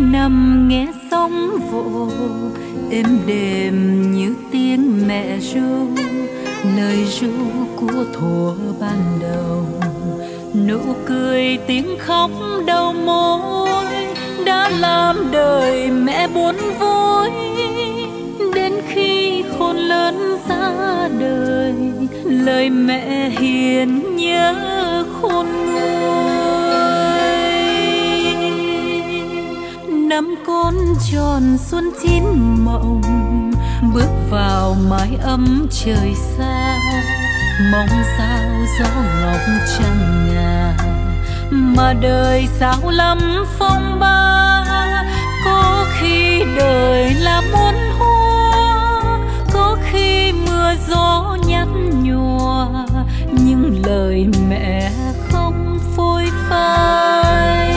nằm nghe sóng vỗ êm đềm như tiếng mẹ ru, lời ru của thuở ban đầu, nụ cười tiếng khóc đầu môi đã làm đời mẹ buồn vui. Đến khi khôn lớn ra đời, lời mẹ hiền nhớ khôn nguôi. Năm con tròn xuân chín mộng, bước vào mái ấm trời xa, mong sao gió ngọc trăng ngà, mà đời sao lắm phong ba. Có khi đời là muôn hoa, có khi mưa gió nhạt nhòa, nhưng lời mẹ không phôi phai.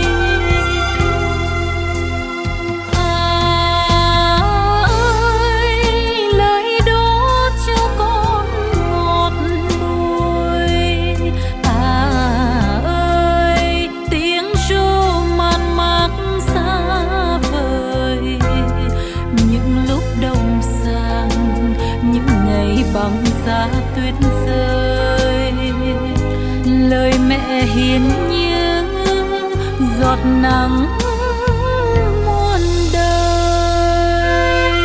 Lời đó cho con ngọt bùi. Ơi tiếng ru man mác xa vời, những lúc đông sang, những ngày băng giá tuyết rơi, lời mẹ hiền như giọt nắng muôn đời.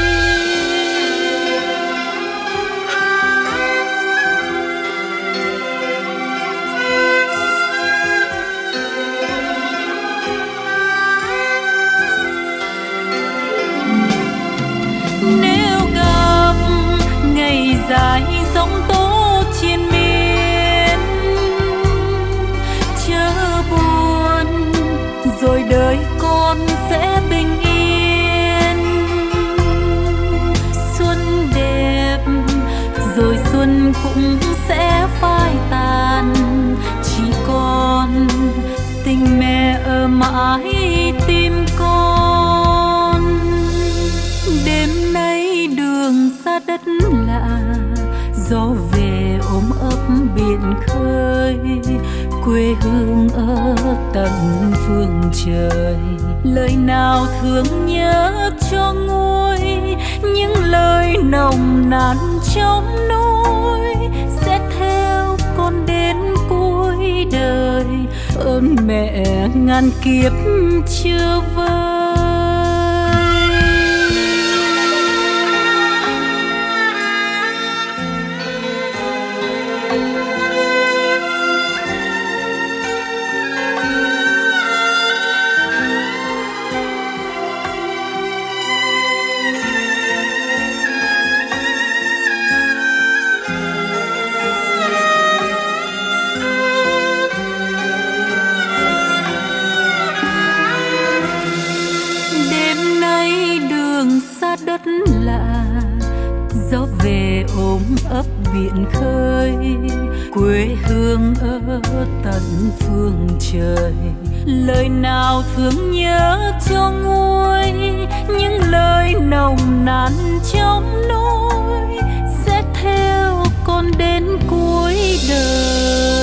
Nếu gặp ngày dài giông tố triền miên, chớ buồn rồi đời con sẽ bình yên. Xuân đẹp rồi xuân cũng sẽ phai tàn, chỉ còn tình mẹ ở mãi tim con. Đêm nay đường xa đất lạ, gió về ôm ấp biển khơi, quê hương ở tận phương trời. Lời nào thương nhớ cho nguôi, những lời nồng nàn trong nỗi sẽ theo con đến cuối đời. Ơn mẹ ngàn kiếp chưa vơi. Đất lạ, gió về ôm ấp biển khơi, quê hương ở tận phương trời. Lời nào thương nhớ cho nguôi, những lời nồng nàn trong nỗi sẽ theo con đến cuối đời.